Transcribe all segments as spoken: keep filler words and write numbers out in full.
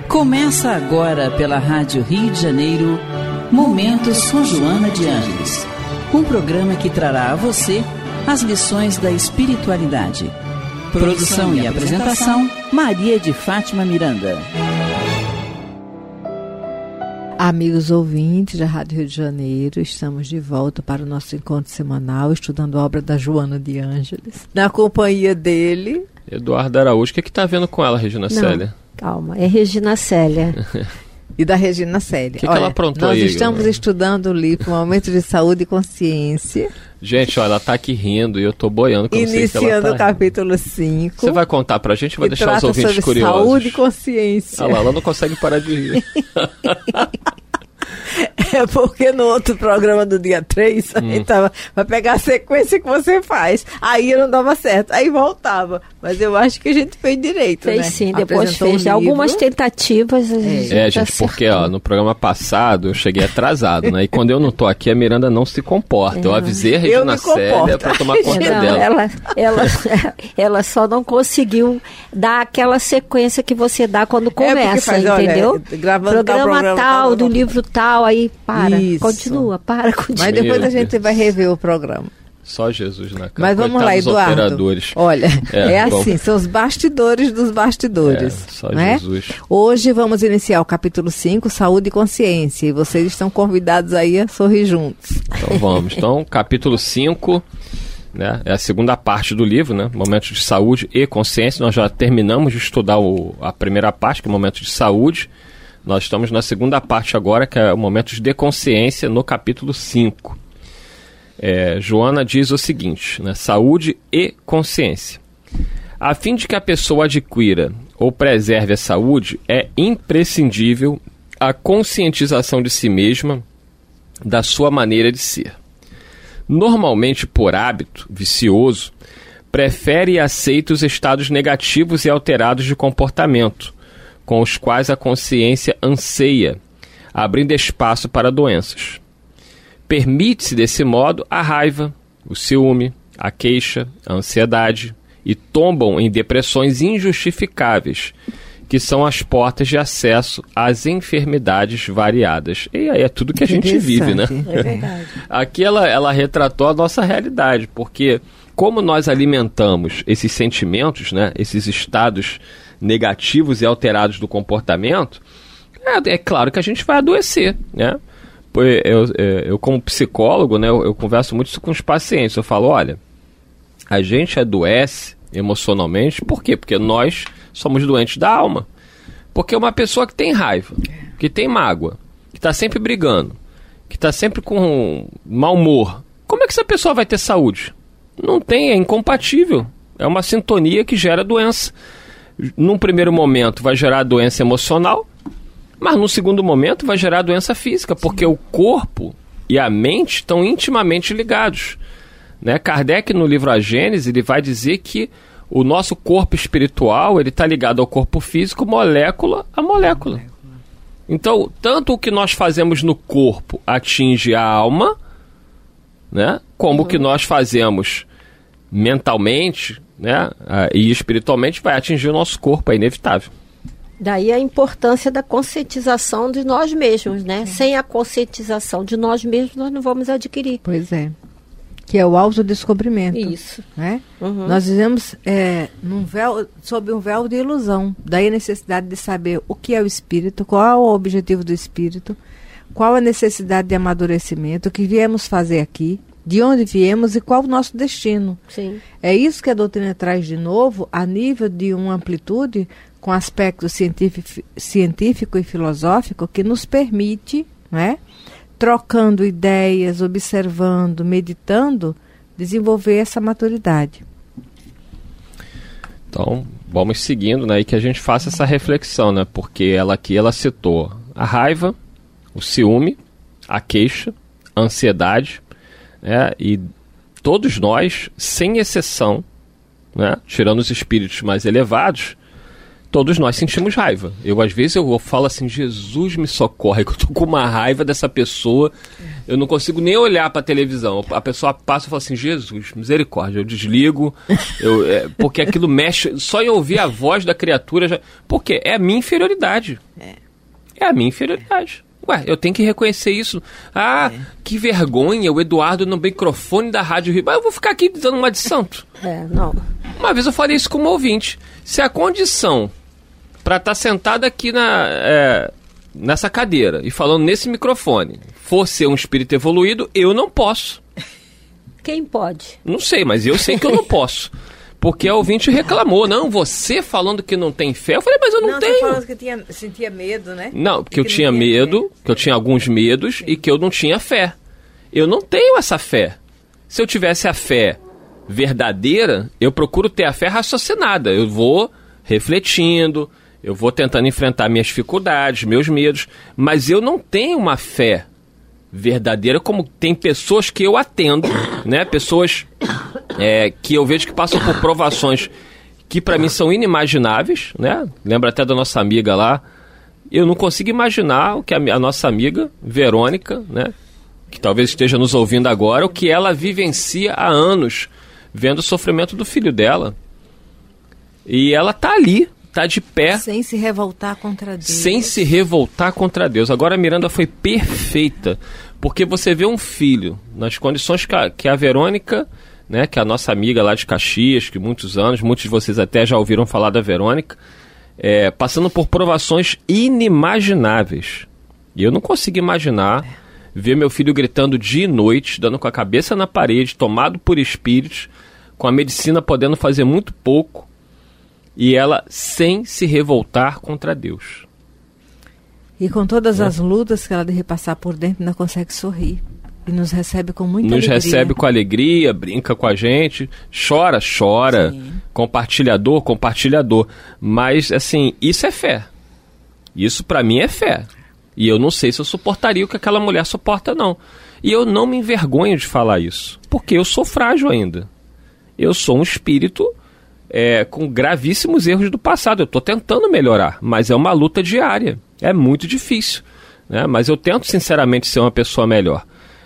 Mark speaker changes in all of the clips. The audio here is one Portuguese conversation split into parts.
Speaker 1: Começa agora pela Rádio Rio de Janeiro, Momentos com Joana de Ângeles. Um programa que trará a você as lições da espiritualidade. Produção e apresentação, Maria de Fátima Miranda.
Speaker 2: Amigos ouvintes da Rádio Rio de Janeiro, estamos de volta para o nosso encontro semanal, estudando a obra da Joana de Ângeles. Na companhia dele...
Speaker 3: Eduardo Araújo. O que está vendo com ela, Regina
Speaker 4: Não.
Speaker 3: Célia?
Speaker 4: Calma, é Regina Célia.
Speaker 2: E da Regina Célia.
Speaker 3: O que, que ela aprontou
Speaker 2: nós
Speaker 3: aí?
Speaker 2: Nós estamos
Speaker 3: né?
Speaker 2: estudando o livro Momento de Saúde e Consciência.
Speaker 3: Gente, olha, ela tá aqui rindo e eu tô boiando. Que eu não sei se ela
Speaker 2: Iniciando
Speaker 3: tá
Speaker 2: o capítulo cinco.
Speaker 3: Você vai contar pra gente ou vai deixar os ouvintes
Speaker 2: sobre
Speaker 3: curiosos?
Speaker 2: Saúde e consciência.
Speaker 3: Olha lá, ela não consegue parar de rir.
Speaker 2: É porque no outro programa do dia três, a gente tava, vai pegar a sequência que você faz. Aí não dava certo, aí voltava. Mas eu acho que a gente fez direito,
Speaker 4: Fez
Speaker 2: né?
Speaker 4: sim, depois
Speaker 2: Apresentou
Speaker 4: fez.
Speaker 2: um
Speaker 4: Algumas
Speaker 2: livro.
Speaker 4: tentativas. A gente
Speaker 3: É,
Speaker 4: tá
Speaker 3: gente, porque
Speaker 4: acertando.
Speaker 3: ó, no programa passado eu cheguei atrasado, né? E quando eu não tô aqui, a Miranda não se comporta. Eu avisei a
Speaker 2: Eu
Speaker 3: Regina
Speaker 2: me
Speaker 3: Célia
Speaker 2: comporto.
Speaker 3: pra tomar conta
Speaker 4: Não,
Speaker 3: dela.
Speaker 4: ela, ela, ela só não conseguiu dar aquela sequência que você dá quando começa,
Speaker 2: faz, olha,
Speaker 4: entendeu?
Speaker 2: gravando tal
Speaker 4: programa
Speaker 2: programa,
Speaker 4: tal,
Speaker 2: tal,
Speaker 4: do
Speaker 2: tal.
Speaker 4: livro tal, aí para,
Speaker 2: Isso.
Speaker 4: continua, para, continua.
Speaker 2: Mas depois
Speaker 3: Meu
Speaker 2: a gente vai rever o programa.
Speaker 3: Só Jesus na cara.
Speaker 2: Mas vamos
Speaker 3: Coitado
Speaker 2: lá,
Speaker 3: dos
Speaker 2: Eduardo.
Speaker 3: operadores.
Speaker 2: Olha,
Speaker 3: É,
Speaker 2: é,
Speaker 3: vamos.
Speaker 2: assim, são os bastidores dos bastidores.
Speaker 3: É, só
Speaker 2: né?
Speaker 3: Jesus.
Speaker 2: Hoje vamos iniciar o capítulo cinco, Saúde e Consciência. E vocês estão convidados aí a sorrir juntos.
Speaker 3: Então vamos. Então, capítulo cinco, né, é a segunda parte do livro, né? Momentos de saúde e consciência. Nós já terminamos de estudar o, a primeira parte, que é o momento de saúde. Nós estamos na segunda parte agora, que é o momento de consciência, no capítulo cinco. É, Joana diz o seguinte, né, saúde e consciência. A fim de que a pessoa adquira ou preserve a saúde, é imprescindível a conscientização de si mesma, da sua maneira de ser. Normalmente, por hábito vicioso, prefere e aceita os estados negativos e alterados de comportamento, com os quais a consciência anseia, abrindo espaço para doenças. Permite-se, desse modo, a raiva, o ciúme, a queixa, a ansiedade, e tombam em depressões injustificáveis, que são as portas de acesso às enfermidades variadas. E aí é tudo que a gente vive, né?
Speaker 4: É verdade.
Speaker 3: Aqui ela, ela retratou a nossa realidade, porque como nós alimentamos esses sentimentos, né, esses estados negativos e alterados do comportamento, é, é claro que a gente vai adoecer, né? Eu, eu, eu como psicólogo, né, eu, eu converso muito isso com os pacientes. Eu falo, olha, a gente adoece emocionalmente, por quê? Porque nós somos doentes da alma. Porque uma pessoa que tem raiva, que tem mágoa, que está sempre brigando, que está sempre com mau humor, como é que essa pessoa vai ter saúde? Não tem, é incompatível. É uma sintonia que gera doença. Num primeiro momento vai gerar doença emocional, mas no segundo momento vai gerar doença física, porque o corpo e a mente estão intimamente ligados. Né? Kardec, no livro A Gênese, ele vai dizer que o nosso corpo espiritual ele está ligado ao corpo físico, molécula a molécula. Então, tanto o que nós fazemos no corpo atinge a alma, né? Como o que nós fazemos mentalmente, né? E espiritualmente vai atingir o nosso corpo, é inevitável.
Speaker 4: Daí a importância da conscientização de nós mesmos, né? Sem a conscientização de nós mesmos, nós não vamos adquirir.
Speaker 2: Pois é. Que é o autodescobrimento.
Speaker 4: Isso.
Speaker 2: Né?
Speaker 4: Uhum.
Speaker 2: Nós vivemos é, num véu, sob um véu de ilusão. Daí a necessidade de saber o que é o espírito, qual é o objetivo do espírito, qual a necessidade de amadurecimento, o que viemos fazer aqui, de onde viemos e qual o nosso destino.
Speaker 4: Sim.
Speaker 2: É isso que a doutrina traz de novo, a nível de uma amplitude, com aspecto científico, científico e filosófico, que nos permite, né, trocando ideias, observando, meditando, desenvolver essa maturidade.
Speaker 3: Então, vamos seguindo, né, e que a gente faça essa reflexão, né, porque ela aqui ela citou a raiva, o ciúme, a queixa, a ansiedade, né, e todos nós, sem exceção, né, tirando os espíritos mais elevados, todos nós sentimos raiva. Eu, às vezes, eu falo assim, Jesus me socorre, que eu tô com uma raiva dessa pessoa. Eu não consigo nem olhar para a televisão. A pessoa passa e fala assim, Jesus, misericórdia, eu desligo, eu, é, porque aquilo mexe, só em ouvir a voz da criatura, já, porque é a minha inferioridade. É, é a minha inferioridade. Ué, eu tenho que reconhecer isso. Ah, é. Que vergonha, o Eduardo no microfone da Rádio Rio. Mas eu vou ficar aqui dando uma de santo.
Speaker 4: É, não.
Speaker 3: Uma vez eu falei isso com um ouvinte. Se a condição para estar tá sentado aqui na... É, nessa cadeira e falando nesse microfone for ser um espírito evoluído, eu não posso.
Speaker 4: Quem pode?
Speaker 3: Não sei, mas eu sei que eu não posso. Porque a ouvinte reclamou. Não, você falando que não tem fé. Eu falei, mas eu não, não tenho. Não,
Speaker 2: você falando que tinha, sentia medo, né?
Speaker 3: Não, porque eu tinha medo, fé. que eu tinha alguns medos Sim. e que eu não tinha fé. Eu não tenho essa fé. Se eu tivesse a fé verdadeira, eu procuro ter a fé raciocinada. Eu vou refletindo, eu vou tentando enfrentar minhas dificuldades, meus medos, mas eu não tenho uma fé verdadeira como tem pessoas que eu atendo, né? Pessoas é, que eu vejo que passam por provações que para mim são inimagináveis, né? Lembra até da nossa amiga lá. Eu não consigo imaginar o que a, a nossa amiga Verônica, né? Que talvez esteja nos ouvindo agora, o que ela vivencia há anos, vendo o sofrimento do filho dela. E ela tá ali, tá de pé.
Speaker 2: Sem se revoltar contra Deus.
Speaker 3: Sem se revoltar contra Deus. Agora a Miranda foi perfeita, porque você vê um filho, nas condições que a, que a Verônica, né, que é a nossa amiga lá de Caxias, que muitos anos, muitos de vocês até já ouviram falar da Verônica, é, passando por provações inimagináveis. E eu não consigo imaginar ver meu filho gritando dia e noite, dando com a cabeça na parede, tomado por espíritos, com a medicina podendo fazer muito pouco, e ela sem se revoltar contra Deus.
Speaker 2: E com todas é. as lutas que ela deve passar por dentro, ainda consegue sorrir. E nos recebe com muita
Speaker 3: nos
Speaker 2: alegria.
Speaker 3: Nos recebe com alegria, brinca com a gente, chora, chora, Sim. compartilhador, compartilhador. Mas, assim, isso é fé. Isso pra mim é fé. E eu não sei se eu suportaria o que aquela mulher suporta, não. E eu não me envergonho de falar isso, porque eu sou frágil ainda. Eu sou um espírito... É, com gravíssimos erros do passado. Eu estou tentando melhorar, mas é uma luta diária. É muito difícil, né? Mas eu tento sinceramente ser uma pessoa melhor.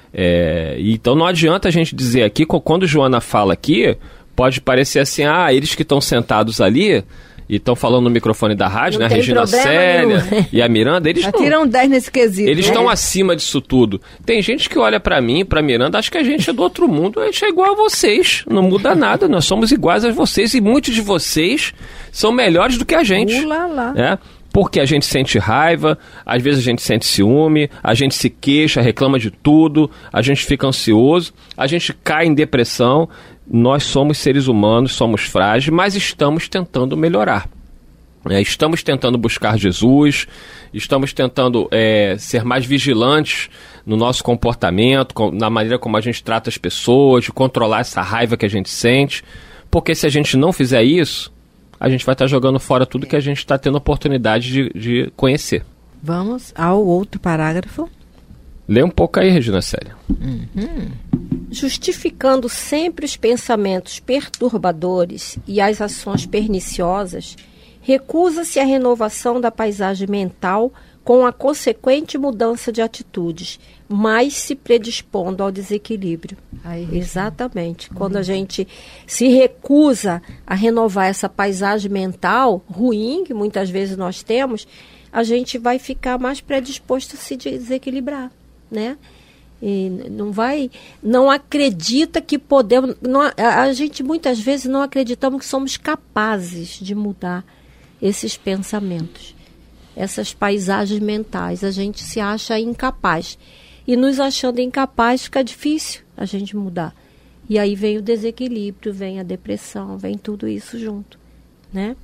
Speaker 3: É, então não adianta a gente dizer aqui, quando Joana fala aqui, pode parecer assim, ah, eles que estão sentados ali e estão falando no microfone da rádio, não né? A Regina Célia nenhum. E a Miranda, eles
Speaker 2: não... tiram dez nesse quesito.
Speaker 3: Eles estão né? acima disso tudo. Tem gente que olha pra mim, pra Miranda, acha que a gente é do outro mundo, a gente é igual a vocês. Não muda nada, nós somos iguais a vocês e muitos de vocês são melhores do que a gente.
Speaker 2: Ula lá.
Speaker 3: Né? Porque a gente sente raiva, às vezes a gente sente ciúme, a gente se queixa, reclama de tudo, a gente fica ansioso, a gente cai em depressão. Nós somos seres humanos, somos frágeis, mas estamos tentando melhorar. É, estamos tentando buscar Jesus, estamos tentando é, ser mais vigilantes no nosso comportamento, com, na maneira como a gente trata as pessoas, de controlar essa raiva que a gente sente, porque se a gente não fizer isso, a gente vai estar jogando fora tudo que a gente está tendo oportunidade de, de conhecer.
Speaker 2: Vamos ao outro parágrafo.
Speaker 3: Lê um pouco aí, Regina Célia.
Speaker 4: Uhum. Justificando sempre os pensamentos perturbadores e as ações perniciosas, recusa-se a renovação da paisagem mental com a consequente mudança de atitudes, mas se predispondo ao desequilíbrio. Aí, Exatamente. Uhum. Quando a gente se recusa a renovar essa paisagem mental ruim, que muitas vezes nós temos, a gente vai ficar mais predisposto a se desequilibrar, né? E não vai, não acredita que podemos, não, a, a gente muitas vezes não acreditamos que somos capazes de mudar esses pensamentos, essas paisagens mentais. A gente se acha incapaz. E nos achando incapaz fica difícil a gente mudar. E aí vem o desequilíbrio, vem a depressão, vem tudo isso junto, né?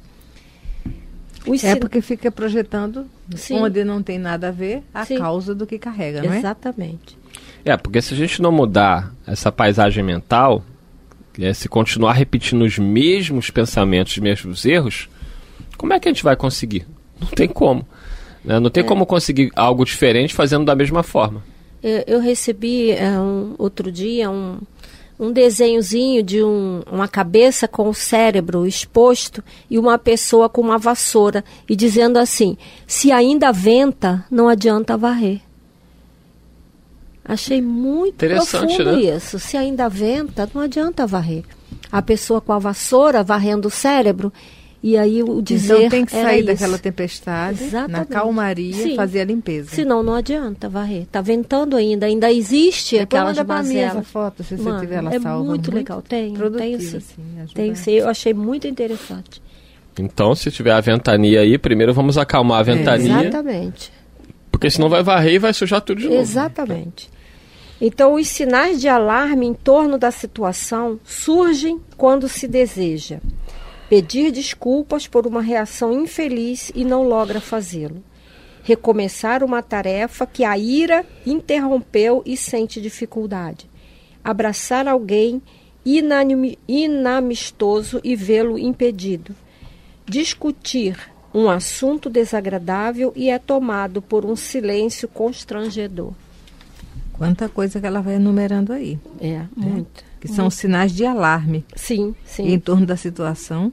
Speaker 2: Os é sin... porque fica projetando Sim. onde não tem nada a ver a Sim. causa do que carrega, não é?
Speaker 4: Exatamente.
Speaker 3: É, porque se a gente não mudar essa paisagem mental, é, se continuar repetindo os mesmos pensamentos, os mesmos erros, como é que a gente vai conseguir? Não tem como. Né? Não tem é. como conseguir algo diferente fazendo da mesma forma.
Speaker 4: Eu, eu recebi é, um, outro dia um, um desenhozinho de um, uma cabeça com o cérebro exposto e uma pessoa com uma vassoura e dizendo assim, se ainda venta, não adianta varrer. Achei muito profundo, né? Isso. Se ainda venta, não adianta varrer. A pessoa com a vassoura varrendo o cérebro, e aí o dizer
Speaker 2: então tem que sair
Speaker 4: isso.
Speaker 2: daquela tempestade,
Speaker 4: Exatamente.
Speaker 2: Na calmaria, Sim. fazer a limpeza.
Speaker 4: Senão não adianta varrer. Tá ventando ainda, ainda existe
Speaker 2: Depois
Speaker 4: aquelas
Speaker 2: manda pra mim
Speaker 4: mazelas.
Speaker 2: essa foto, se
Speaker 4: Mano,
Speaker 2: você tiver ela
Speaker 4: é
Speaker 2: salva.
Speaker 4: Muito, muito legal, tem, tem sim.
Speaker 2: Assim,
Speaker 4: tem sim, eu achei muito interessante.
Speaker 3: Então, se tiver a ventania aí, primeiro vamos acalmar a ventania.
Speaker 4: É, exatamente.
Speaker 3: Porque senão vai varrer e vai sujar tudo de novo.
Speaker 4: Exatamente. Então, os sinais de alarme em torno da situação surgem quando se deseja pedir desculpas por uma reação infeliz e não logra fazê-lo. Recomeçar uma tarefa que a ira interrompeu e sente dificuldade. Abraçar alguém inanim- inamistoso e vê-lo impedido. Discutir um assunto desagradável e é tomado por um silêncio constrangedor.
Speaker 2: Quanta coisa que ela vai enumerando aí.
Speaker 4: É,
Speaker 2: né?
Speaker 4: muito.
Speaker 2: Que são os sinais de alarme.
Speaker 4: Sim, sim.
Speaker 2: Em torno da situação.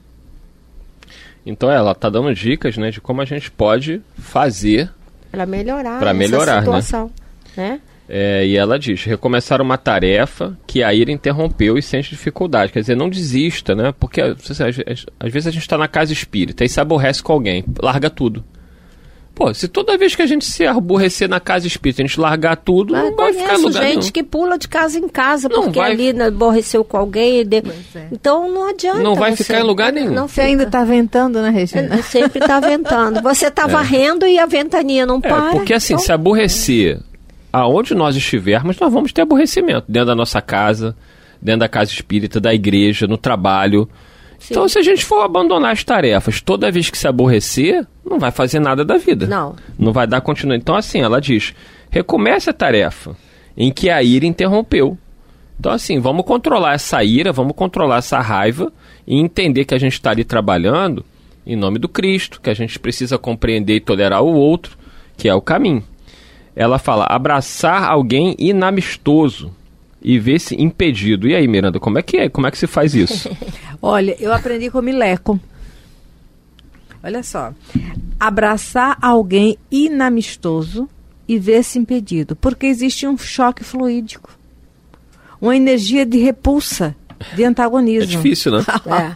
Speaker 3: Então ela está dando dicas, né, de como a gente pode fazer
Speaker 4: para melhorar,
Speaker 3: pra melhorar
Speaker 4: essa situação, né? né?
Speaker 3: É, e ela diz, recomeçar uma tarefa que a ira interrompeu e sente dificuldade. Quer dizer, não desista, né? Porque às, às, às vezes a gente está na casa espírita e se aborrece com alguém, larga tudo. Pô, se toda vez que a gente se aborrecer na casa espírita, a gente largar tudo,
Speaker 4: Mas
Speaker 3: não vai ficar em lugar
Speaker 4: gente
Speaker 3: nenhum.
Speaker 4: que pula de casa em casa
Speaker 3: Não
Speaker 4: porque
Speaker 3: vai...
Speaker 4: ali né, aborreceu com alguém. De...
Speaker 2: É.
Speaker 4: Então não adianta.
Speaker 3: Não vai
Speaker 4: você...
Speaker 3: ficar em lugar nenhum.
Speaker 4: Não
Speaker 2: Você ainda está ventando, né, Regina?
Speaker 4: Sempre está ventando. Você está
Speaker 3: É.
Speaker 4: varrendo e a ventania não
Speaker 3: É,
Speaker 4: para.
Speaker 3: porque assim,
Speaker 4: então...
Speaker 3: se aborrecer aonde nós estivermos, nós vamos ter aborrecimento. Dentro da nossa casa, dentro da casa espírita, da igreja, no trabalho. Sim. Então, se a gente for abandonar as tarefas toda vez que se aborrecer, não vai fazer nada da vida.
Speaker 4: Não.
Speaker 3: Não vai dar continuidade. Então, assim, ela diz, recomece a tarefa em que a ira interrompeu. Então, assim, vamos controlar essa ira, vamos controlar essa raiva e entender que a gente está ali trabalhando em nome do Cristo, que a gente precisa compreender e tolerar o outro, que é o caminho. Ela fala, abraçar alguém inamistoso e ver-se impedido. E aí, Miranda, como é que é? Como é que se faz isso?
Speaker 2: Olha, eu aprendi com o Mileco. Olha só. Abraçar alguém inamistoso e ver-se impedido. Porque existe um choque fluídico. Uma energia de repulsa, de antagonismo.
Speaker 3: É difícil, né?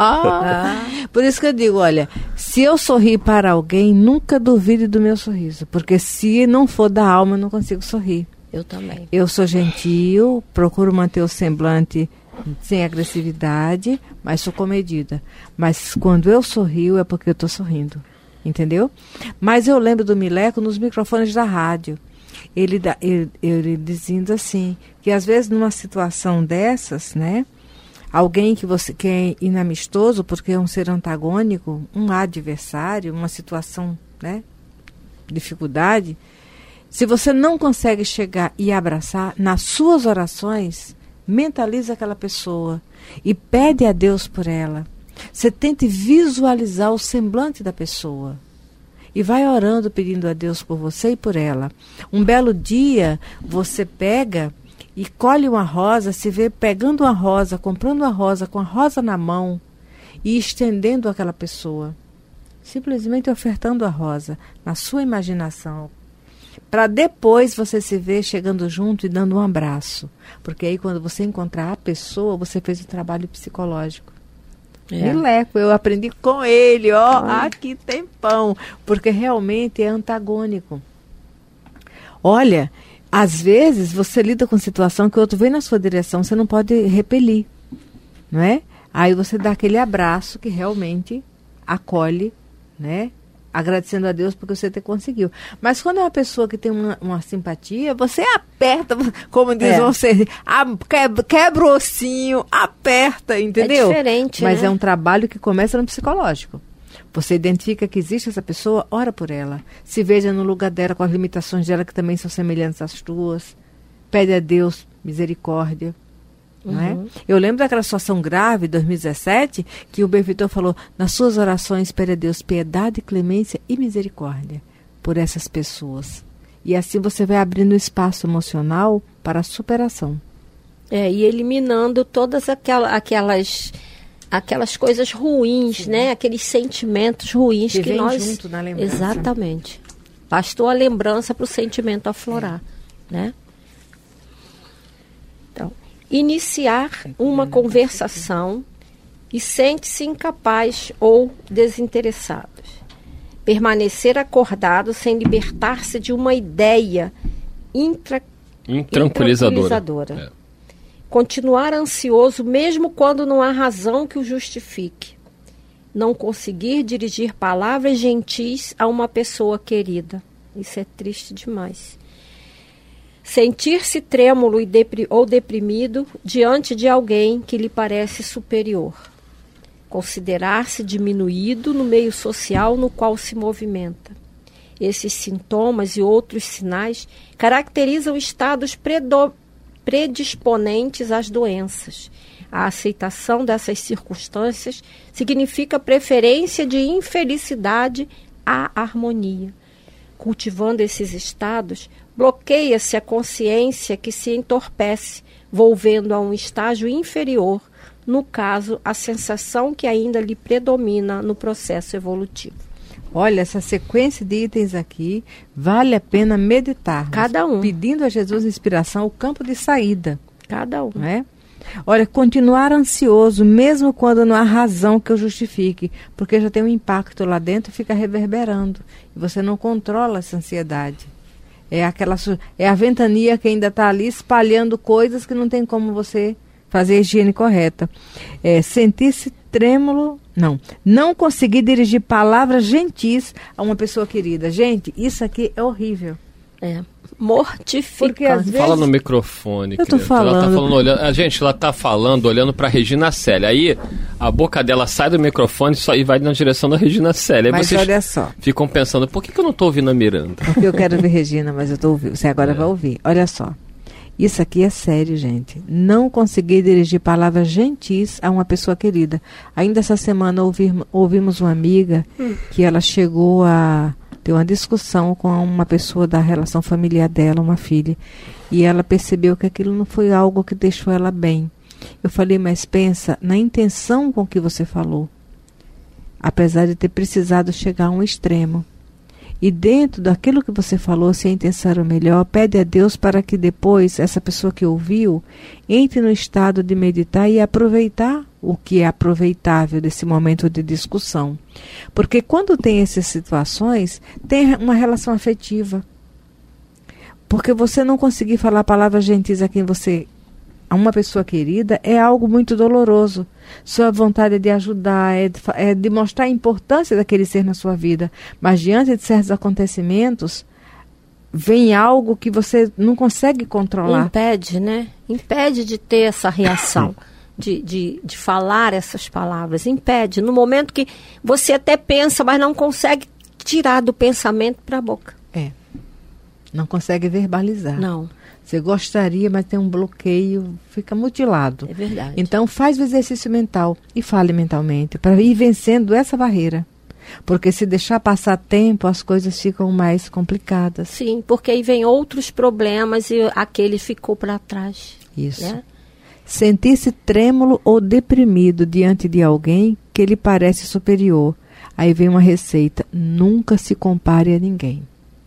Speaker 2: É. Por isso que eu digo, olha, se eu sorrir para alguém, nunca duvide do meu sorriso. Porque se não for da alma, eu não consigo sorrir.
Speaker 4: Eu também.
Speaker 2: Eu sou gentil, procuro manter o semblante sem agressividade, mas sou comedida. Mas quando eu sorrio é porque eu estou sorrindo, entendeu? Mas eu lembro do Mileco nos microfones da rádio. Ele, ele, ele dizendo assim, que às vezes numa situação dessas, né, alguém que você que é inamistoso, porque é um ser antagônico, um adversário, uma situação, né, dificuldade, se você não consegue chegar e abraçar, nas suas orações, mentaliza aquela pessoa e pede a Deus por ela. Você tente visualizar o semblante da pessoa e vai orando, pedindo a Deus por você e por ela. Um belo dia, você pega e colhe uma rosa, se vê pegando uma rosa, comprando uma rosa, com a rosa na mão e estendendo àquela pessoa. Simplesmente ofertando a rosa na sua imaginação. Para depois você se ver chegando junto e dando um abraço. Porque aí quando você encontrar a pessoa, você fez o trabalho psicológico. É. Mileco, eu aprendi com ele, ó, há que tempão. Porque realmente é antagônico. Olha, às vezes você lida com situação que o outro vem na sua direção, você não pode repelir, não é? Aí você dá aquele abraço que realmente acolhe, né? Agradecendo a Deus porque você te conseguiu. Mas quando é uma pessoa que tem uma, uma simpatia, você aperta, como diz é. você, quebra, quebra o ossinho, aperta, entendeu?
Speaker 4: É diferente,
Speaker 2: Mas
Speaker 4: né?
Speaker 2: é um trabalho que começa no psicológico. Você identifica que existe essa pessoa, ora por ela. Se veja no lugar dela, com as limitações dela que também são semelhantes às tuas. Pede a Deus misericórdia. Não é? Uhum. Eu lembro daquela situação grave, dois mil e dezessete, que o benfeitor falou, nas suas orações, pede a Deus piedade, clemência e misericórdia por essas pessoas. E assim você vai abrindo espaço emocional para a superação.
Speaker 4: É, e eliminando todas aquelas, aquelas, aquelas coisas ruins, Sim. né? Aqueles sentimentos ruins que,
Speaker 2: que vem
Speaker 4: nós...
Speaker 2: junto na lembrança.
Speaker 4: Exatamente. Bastou a lembrança para o sentimento aflorar, é. né? iniciar uma conversação e sente-se incapaz ou desinteressado. Permanecer acordado sem libertar-se de uma ideia intra,
Speaker 3: intranquilizadora.
Speaker 4: intranquilizadora.
Speaker 3: É.
Speaker 4: Continuar ansioso mesmo quando não há razão que o justifique. Não conseguir dirigir palavras gentis a uma pessoa querida. Isso é triste demais. Sentir-se trêmulo e depri- ou deprimido diante de alguém que lhe parece superior. Considerar-se diminuído no meio social no qual se movimenta. Esses sintomas e outros sinais caracterizam estados predo- predisponentes às doenças. A aceitação dessas circunstâncias significa preferência de infelicidade à harmonia. Cultivando esses estados, bloqueia-se a consciência que se entorpece, volvendo a um estágio inferior, no caso, a sensação que ainda lhe predomina no processo evolutivo.
Speaker 2: Olha, essa sequência de itens aqui, vale a pena meditar.
Speaker 4: Cada um.
Speaker 2: Pedindo a Jesus inspiração, o campo de saída.
Speaker 4: Cada um.
Speaker 2: Não é? Olha, continuar ansioso, mesmo quando não há razão que eu justifique, porque já tem um impacto lá dentro e fica reverberando. E você não controla essa ansiedade. É, aquela, é a ventania que ainda está ali espalhando coisas que não tem como você fazer a higiene correta. É, sentir-se trêmulo, não. Não conseguir dirigir palavras gentis a uma pessoa querida. Gente, isso aqui é horrível.
Speaker 4: É. Mortificante.
Speaker 2: Porque às vezes...
Speaker 3: Fala no microfone.
Speaker 2: Eu tô
Speaker 3: querida.
Speaker 2: falando.
Speaker 3: Ela tá falando olhando, a gente, ela tá falando olhando pra Regina Célia. Aí a boca dela sai do microfone só, e vai na direção da Regina Célia. Aí
Speaker 2: Mas
Speaker 3: vocês
Speaker 2: olha só.
Speaker 3: ficam pensando, por que, que eu não tô ouvindo a Miranda?
Speaker 2: Porque eu quero ver Regina, mas eu tô ouvindo. Você agora é. vai ouvir. Olha só. Isso aqui é sério, gente. Não conseguir dirigir palavras gentis a uma pessoa querida. Ainda essa semana ouvir, ouvimos uma amiga hum. que ela chegou a ter uma discussão com uma pessoa da relação familiar dela, uma filha. E ela percebeu que aquilo não foi algo que deixou ela bem. Eu falei, mas pensa na intenção com que você falou. Apesar de ter precisado chegar a um extremo. E dentro daquilo que você falou, se a intenção era melhor, pede a Deus para que depois essa pessoa que ouviu entre no estado de meditar e aproveitar o que é aproveitável desse momento de discussão. Porque quando tem essas situações, tem uma relação afetiva. Porque você não conseguir falar palavras gentis a quem você... a uma pessoa querida é algo muito doloroso. Sua vontade é de ajudar, é de, é de mostrar a importância daquele ser na sua vida. Mas diante de certos acontecimentos, vem algo que você não consegue controlar.
Speaker 4: Impede, né? Impede de ter essa reação, de, de, de falar essas palavras. Impede. No momento que você até pensa, mas não consegue tirar do pensamento para a boca.
Speaker 2: É. Não consegue verbalizar.
Speaker 4: Não.
Speaker 2: Você gostaria, mas tem um bloqueio, fica mutilado.
Speaker 4: É verdade.
Speaker 2: Então faz o exercício mental e fale mentalmente, para ir vencendo essa barreira. Porque se deixar passar tempo, as coisas ficam mais complicadas.
Speaker 4: Sim, porque aí vem outros problemas e aquele ficou para trás.
Speaker 2: Isso.
Speaker 4: Né?
Speaker 2: Sentir-se trêmulo ou deprimido diante de alguém que lhe parece superior. Aí vem uma receita, nunca se compare a ninguém.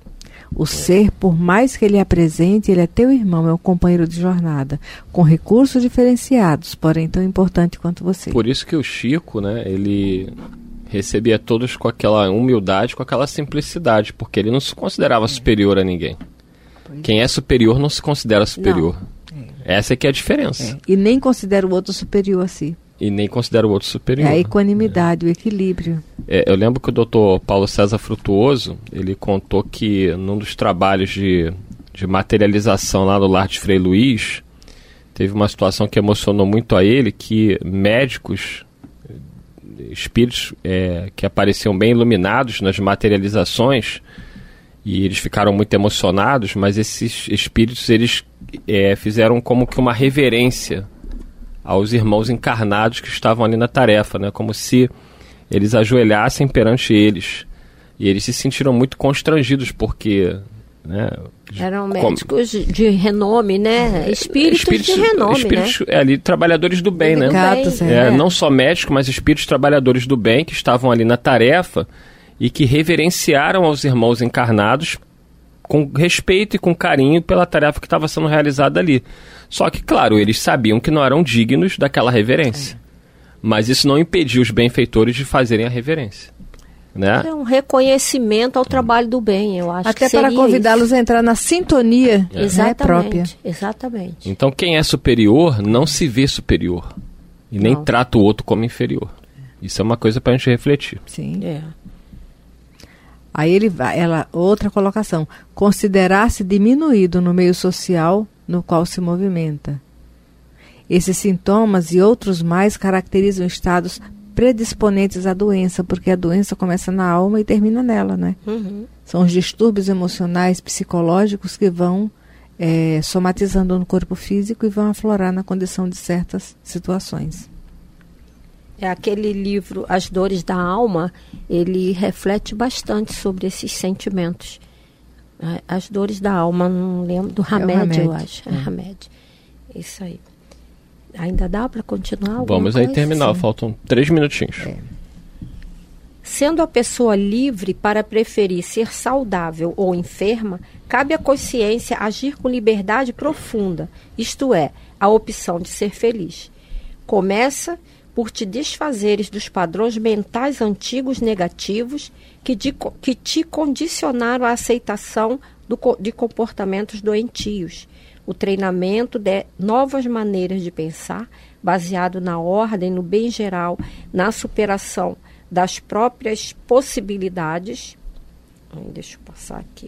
Speaker 2: O ser, por mais que ele apresente, ele é teu irmão, é um companheiro de jornada, com recursos diferenciados, porém tão importante quanto você.
Speaker 3: Por isso que o Chico, né, ele recebia todos com aquela humildade, com aquela simplicidade, porque ele não se considerava superior a ninguém. Quem é superior não se considera superior. É. Essa é que é a diferença.
Speaker 2: É. E nem considera o outro superior a si.
Speaker 3: E nem considera o outro superior.
Speaker 2: É a equanimidade, é. o equilíbrio.
Speaker 3: É, eu lembro que o doutor Paulo César Frutuoso, ele contou que num dos trabalhos de, de materialização lá no Lar de Frei Luís, teve uma situação que emocionou muito a ele, que médicos, espíritos é, que apareciam bem iluminados nas materializações, e eles ficaram muito emocionados, mas esses espíritos, eles é, fizeram como que uma reverência aos irmãos encarnados que estavam ali na tarefa, né? Como se eles ajoelhassem perante eles. E eles se sentiram muito constrangidos, porque... Né,
Speaker 4: eram médicos como, de renome, né? Espíritos, espíritos de renome, espíritos, né? É, ali, trabalhadores do bem, do né?
Speaker 2: Bem.
Speaker 3: É, não só médicos, mas espíritos trabalhadores do bem que estavam ali na tarefa e que reverenciaram aos irmãos encarnados com respeito e com carinho pela tarefa que estava sendo realizada ali. Só que, claro, eles sabiam que não eram dignos daquela reverência. É. Mas isso não impediu os benfeitores de fazerem a reverência. Né?
Speaker 4: É um reconhecimento ao trabalho do bem, eu acho.
Speaker 2: Até
Speaker 4: que
Speaker 2: para convidá-los
Speaker 4: isso.
Speaker 2: a entrar na sintonia
Speaker 4: é. Exatamente,
Speaker 2: né, própria.
Speaker 4: Exatamente.
Speaker 3: Então quem é superior não se vê superior. E nem não. trata o outro como inferior. Isso é uma coisa para a gente refletir.
Speaker 2: Sim.
Speaker 4: É.
Speaker 2: Aí ele vai, ela, outra colocação. Considerar-se diminuído no meio social no qual se movimenta. Esses sintomas e outros mais caracterizam estados predisponentes à doença, porque a doença começa na alma e termina nela, né?
Speaker 4: Uhum.
Speaker 2: São os distúrbios emocionais, psicológicos que vão é, somatizando no corpo físico e vão aflorar na condição de certas situações.
Speaker 4: É aquele livro, As Dores da Alma, ele reflete bastante sobre esses sentimentos. As Dores da Alma, não lembro, do Hamed, é eu acho. É, é Hamed. Isso aí. Ainda dá para continuar?
Speaker 3: Vamos aí terminar, sim. Faltam três minutinhos.
Speaker 2: É.
Speaker 4: Sendo a pessoa livre para preferir ser saudável ou enferma, cabe à consciência agir com liberdade profunda, isto é, a opção de ser feliz. Começa por te desfazeres dos padrões mentais antigos negativos que, de, que te condicionaram à aceitação do, de comportamentos doentios. O treinamento de novas maneiras de pensar, baseado na ordem, no bem geral, na superação das próprias possibilidades. Deixa eu passar aqui.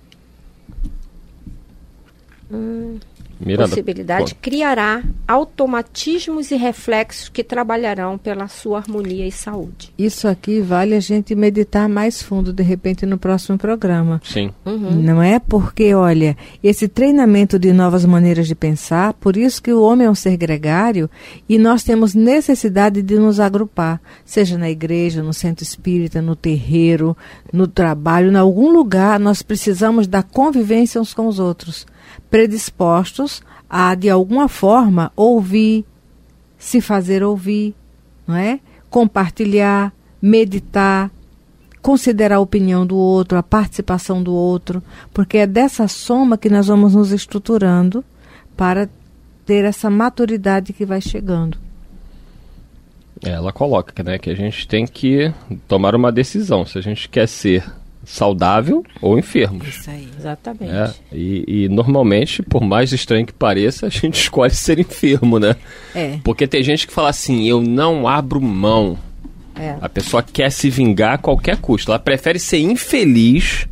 Speaker 4: Hum,
Speaker 3: Miranda,
Speaker 4: possibilidade pô. criará automatismos e reflexos que trabalharão pela sua harmonia e saúde.
Speaker 2: Isso aqui vale a gente meditar mais fundo, de repente, no próximo programa.
Speaker 3: Sim.
Speaker 4: Uhum.
Speaker 2: Não é porque, olha, esse treinamento de novas maneiras de pensar, por isso que o homem é um ser gregário e nós temos necessidade de nos agrupar, seja na igreja, no centro espírita, no terreiro, no trabalho, em algum lugar nós precisamos da convivência uns com os outros, predispostos a, de alguma forma, ouvir, se fazer ouvir, não é? Compartilhar, meditar, considerar a opinião do outro, a participação do outro, porque é dessa soma que nós vamos nos estruturando para ter essa maturidade que vai chegando.
Speaker 3: Ela coloca, né, que a gente tem que tomar uma decisão, se a gente quer ser saudável ou enfermos.
Speaker 2: Isso aí,
Speaker 4: exatamente.
Speaker 3: É, e, e normalmente, por mais estranho que pareça, a gente escolhe ser enfermo, né?
Speaker 2: É.
Speaker 3: Porque tem gente que fala assim, eu não abro mão.
Speaker 2: É.
Speaker 3: A pessoa quer se vingar a qualquer custo. Ela prefere ser infeliz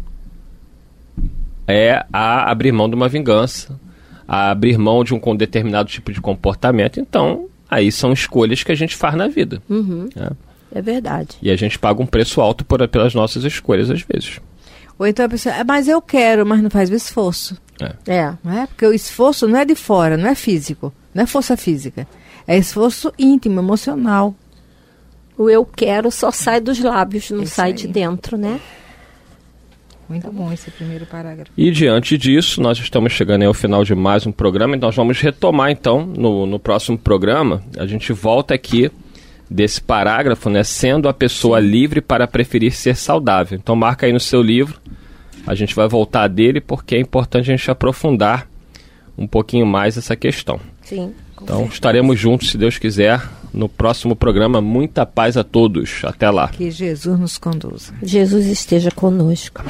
Speaker 3: é, a abrir mão de uma vingança, a abrir mão de um determinado tipo de comportamento. Então, aí são escolhas que a gente faz na vida.
Speaker 4: Uhum.
Speaker 3: É.
Speaker 4: É verdade.
Speaker 3: E a gente paga um preço alto por, pelas nossas escolhas, às vezes.
Speaker 2: Ou então a pessoa, mas eu quero, mas não faz o esforço.
Speaker 3: É.
Speaker 4: É.
Speaker 2: Não é? Porque o esforço não é de fora, não é físico, não é força física. É esforço íntimo, emocional.
Speaker 4: O eu quero só sai dos lábios, não
Speaker 2: Isso
Speaker 4: sai
Speaker 2: aí.
Speaker 4: de dentro, né?
Speaker 2: Muito bom esse primeiro parágrafo.
Speaker 3: E diante disso, nós estamos chegando aí ao final de mais um programa, e nós vamos retomar então no, no próximo programa. A gente volta aqui desse parágrafo, né, sendo a pessoa livre para preferir ser saudável. Então marca aí no seu livro, a gente vai voltar dele porque é importante a gente aprofundar um pouquinho mais essa questão.
Speaker 4: Sim.
Speaker 3: Então
Speaker 4: certeza.
Speaker 3: Estaremos juntos, se Deus quiser, no próximo programa. Muita paz a todos. Até lá.
Speaker 2: Que Jesus nos conduza.
Speaker 4: Jesus esteja conosco.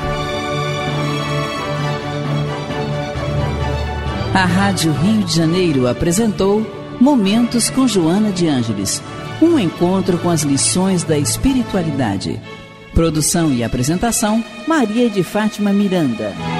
Speaker 1: A Rádio Rio de Janeiro apresentou Momentos com Joana de Ângeles. Um encontro com as lições da espiritualidade. Produção e apresentação, Maria de Fátima Miranda.